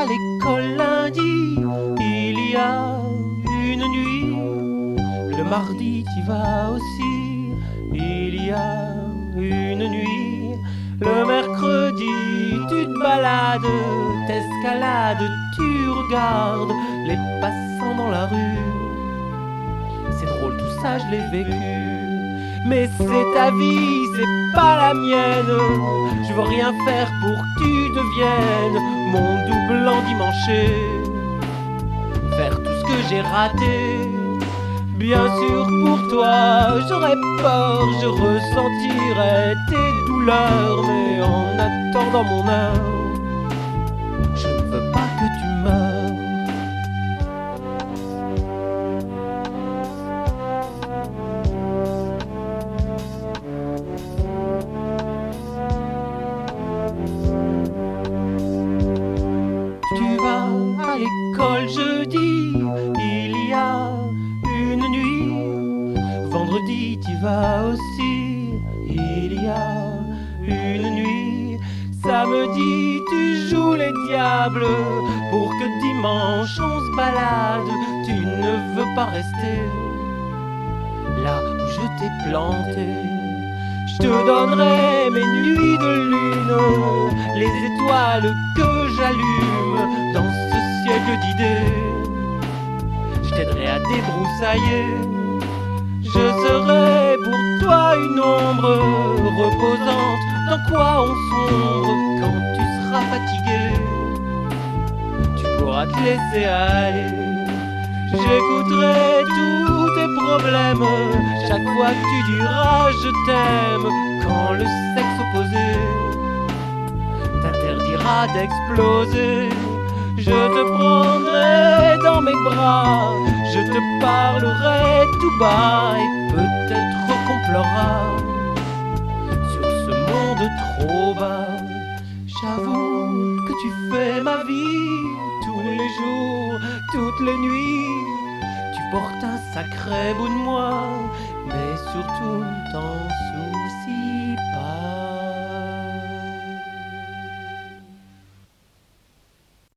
à l'école lundi, il y a une nuit. Le mardi t'y vas aussi, il y a une nuit. Le mercredi tu te balades, t'escalades, tu regardes les passants dans la rue. C'est drôle tout ça, je l'ai vécu. Mais c'est ta vie, c'est pas la mienne. Je veux rien faire pour que tu deviennes mon double endimanché. Faire tout ce que j'ai raté. Bien sûr pour toi, j'aurais peur, je ressentirais tes douleurs. Mais en attendant mon heure, je ne veux pas que tu meures. Tu vas à l'école jeudi, il y a une nuit. Vendredi t'y vas aussi, il y a une nuit. Samedi tu joues les diables pour que dimanche on se balade. Tu ne veux pas rester là où je t'ai planté. Je te donnerai mes nuits de lune, les étoiles que j'allume dans ce siècle d'idées. Je t'aiderai à débroussailler. Je serai pour toi une ombre reposante dans quoi on sombre quand tu seras fatigué. Tu pourras te laisser aller. J'écouterai tous tes problèmes chaque fois que tu diras je t'aime. Quand le sexe opposé t'interdira d'exploser, je te prendrai dans mes bras, je te parlerai tout bas et peut-être qu'on pleurera sur ce monde trop bas. J'avoue que tu fais ma vie tous les jours, toutes les nuits. Tu portes un sacré bout de moi, mais surtout t'en soucies pas.